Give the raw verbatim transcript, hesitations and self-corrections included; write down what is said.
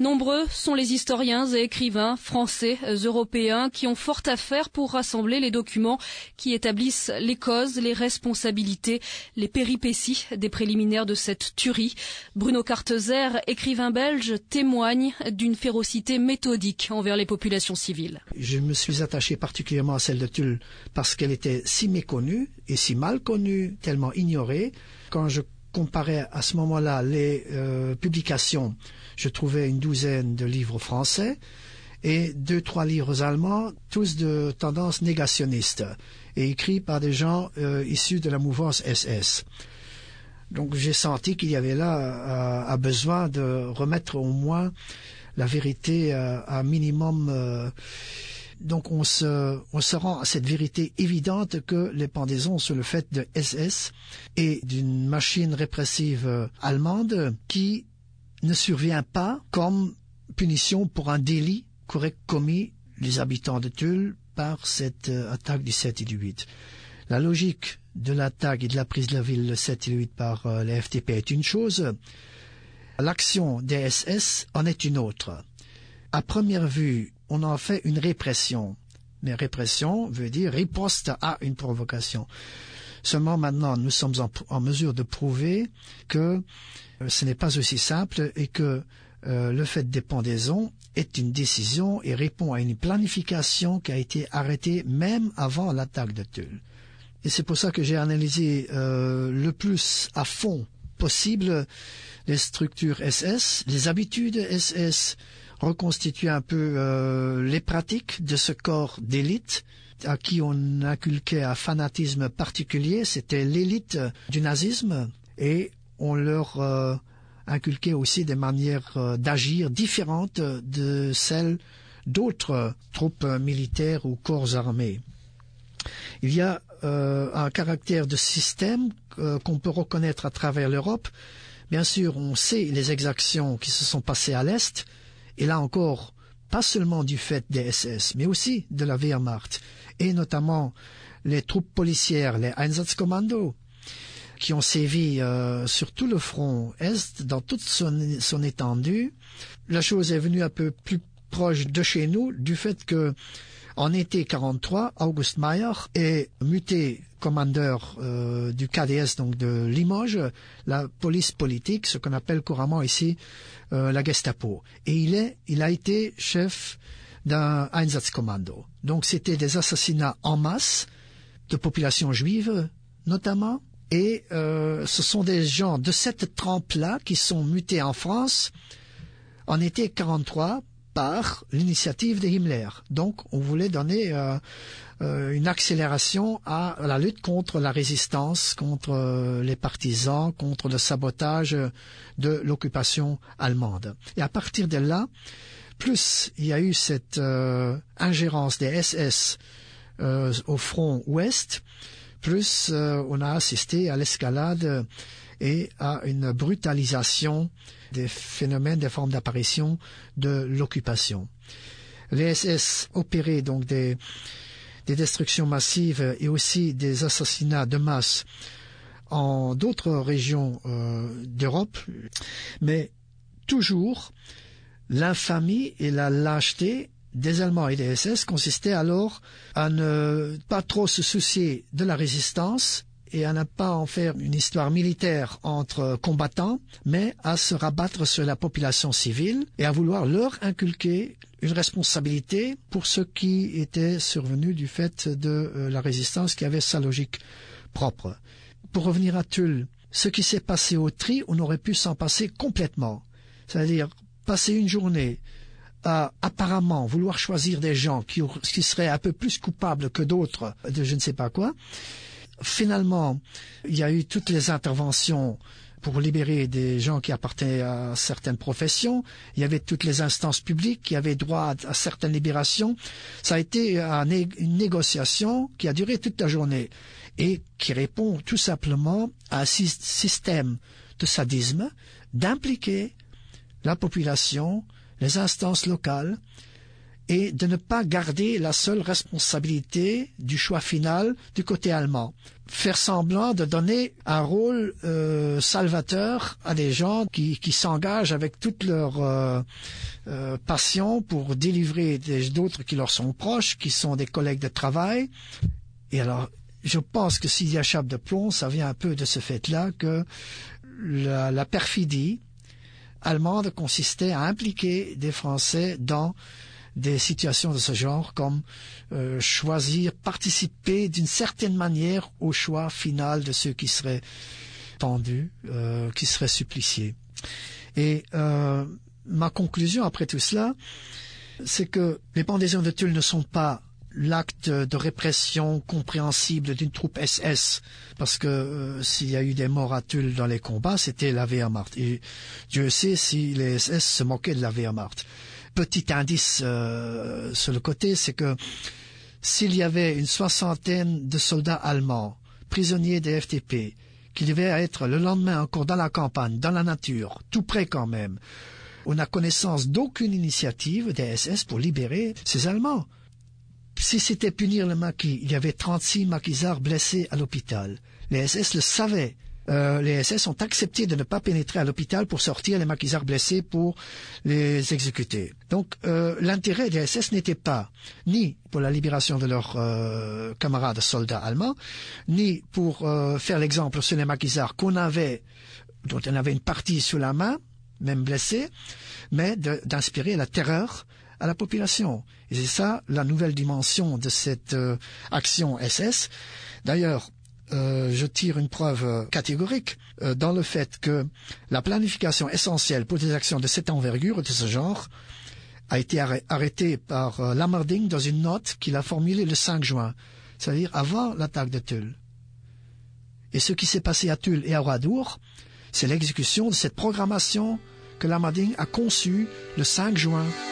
Nombreux sont les historiens et écrivains français, européens qui ont fort à faire pour rassembler les documents qui établissent les causes, les responsabilités, les péripéties des préliminaires de cette tuerie. Bruno Kartezer, écrivain belge, témoigne d'une férocité méthodique envers les populations civiles. Je me suis attaché particulièrement à celle de Tulle parce qu'elle était si méconnue et si mal connue, tellement ignorée. Quand je comparais à ce moment-là les euh, publications, je trouvais une douzaine de livres français et deux, trois livres allemands, tous de tendance négationniste et écrits par des gens euh, issus de la mouvance S S. Donc j'ai senti qu'il y avait là un besoin de remettre au moins la vérité à un minimum. Euh, donc on se, on se rend à cette vérité évidente que les pendaisons sont le fait de S S et d'une machine répressive allemande qui ne survient pas comme punition pour un délit qu'auraient commis les habitants de Tulle par cette euh, attaque du sept et du huit. La logique de l'attaque et de la prise de la ville le sept et le huit par euh, les F T P est une chose, l'action des S S en est une autre. À première vue, on en fait une répression, mais répression veut dire riposte à une provocation. Seulement maintenant, nous sommes en, en mesure de prouver que euh, ce n'est pas aussi simple et que euh, le fait des pendaisons est une décision et répond à une planification qui a été arrêtée même avant l'attaque de Tulle. Et c'est pour ça que j'ai analysé euh, le plus à fond possible les structures S S, les habitudes S S, reconstituer un peu euh, les pratiques de ce corps d'élite à qui on inculquait un fanatisme particulier, c'était l'élite du nazisme, et on leur euh, inculquait aussi des manières euh, d'agir différentes de celles d'autres troupes militaires ou corps armés. Il y a euh, un caractère de système euh, qu'on peut reconnaître à travers l'Europe. Bien sûr, on sait les exactions qui se sont passées à l'Est, et là encore, pas seulement du fait des S S, mais aussi de la Wehrmacht, et notamment les troupes policières, les Einsatzkommando, qui ont sévi euh, sur tout le front Est, dans toute son, son étendue. La chose est venue un peu plus proche de chez nous, du fait que en été quarante-trois, August Mayer est muté commandeur euh, du K D S, donc de Limoges, la police politique, ce qu'on appelle couramment ici euh, la Gestapo. Et il est, il a été chef d'un Einsatzkommando. Donc c'était des assassinats en masse de populations juives, notamment. Et euh, ce sont des gens de cette trempe-là qui sont mutés en France en été quarante-trois par l'initiative de Himmler. Donc, on voulait donner euh, euh, une accélération à, à la lutte contre la résistance, contre euh, les partisans, contre le sabotage de l'occupation allemande. Et à partir de là, plus il y a eu cette euh, ingérence des S S euh, au front ouest, plus euh, on a assisté à l'escalade et à une brutalisation des phénomènes, des formes d'apparition de l'occupation. Les S S opéraient donc des, des destructions massives et aussi des assassinats de masse en d'autres régions euh, d'Europe, mais toujours l'infamie et la lâcheté des Allemands et des S S consistaient alors à ne pas trop se soucier de la résistance et à ne pas en faire une histoire militaire entre combattants, mais à se rabattre sur la population civile et à vouloir leur inculquer une responsabilité pour ce qui était survenu du fait de euh, la résistance qui avait sa logique propre. Pour revenir à Tulle, ce qui s'est passé au tri, on aurait pu s'en passer complètement. C'est-à-dire passer une journée à apparemment vouloir choisir des gens qui, qui seraient un peu plus coupables que d'autres de je ne sais pas quoi. Finalement, il y a eu toutes les interventions pour libérer des gens qui appartenaient à certaines professions. Il y avait toutes les instances publiques qui avaient droit à certaines libérations. Ça a été une négociation qui a duré toute la journée et qui répond tout simplement à un système de sadisme d'impliquer la population, les instances locales et de ne pas garder la seule responsabilité du choix final du côté allemand. Faire semblant de donner un rôle euh, salvateur à des gens qui, qui s'engagent avec toute leur euh, euh, passion pour délivrer des, d'autres qui leur sont proches, qui sont des collègues de travail. Et alors, je pense que s'il y a chape de plomb, ça vient un peu de ce fait-là que la, la perfidie allemande consistait à impliquer des Français dans des situations de ce genre, comme euh, choisir, participer d'une certaine manière au choix final de ceux qui seraient pendus, euh, qui seraient suppliciés. Et euh, ma conclusion après tout cela, c'est que les pendaisons de Tulle ne sont pas l'acte de répression compréhensible d'une troupe S S, parce que euh, s'il y a eu des morts à Tulle dans les combats, c'était la Wehrmacht. Et Dieu sait si les S S se moquaient de la Wehrmacht. Petit indice euh, sur le côté, c'est que s'il y avait une soixantaine de soldats allemands, prisonniers des F T P, qui devaient être le lendemain encore dans la campagne, dans la nature, tout près quand même, on n'a connaissance d'aucune initiative des S S pour libérer ces Allemands. Si c'était punir le maquis, il y avait trente-six maquisards blessés à l'hôpital. Les S S le savaient. Euh, les S S ont accepté de ne pas pénétrer à l'hôpital pour sortir les maquisards blessés pour les exécuter. Donc euh, l'intérêt des S S n'était pas ni pour la libération de leurs euh, camarades soldats allemands, ni pour euh, faire l'exemple sur les maquisards qu'on avait, dont on avait une partie sous la main, même blessés, mais de, d'inspirer la terreur à la population. Et c'est ça la nouvelle dimension de cette euh, action S S. D'ailleurs, Euh, je tire une preuve euh, catégorique euh, dans le fait que la planification essentielle pour des actions de cette envergure et de ce genre a été arrê- arrêtée par euh, Lammerding dans une note qu'il a formulée le cinq juin, c'est-à-dire avant l'attaque de Tulle. Et ce qui s'est passé à Tulle et à Oradour, c'est l'exécution de cette programmation que Lammerding a conçue le cinq juin